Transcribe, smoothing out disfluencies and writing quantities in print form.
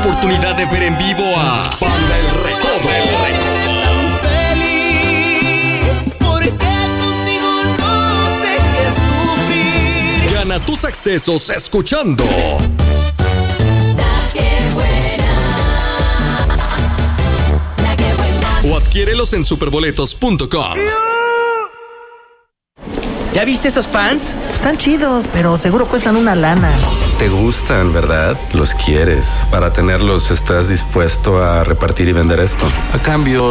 oportunidad de ver en vivo a Banda El Recodo. Gana tus accesos escuchando o adquiérelos en superboletos.com. ¿Ya viste esos pants? Están chidos, pero seguro cuestan una lana. Te gustan, ¿verdad? Los quieres. Para tenerlos, ¿estás dispuesto a repartir y vender esto? A cambio,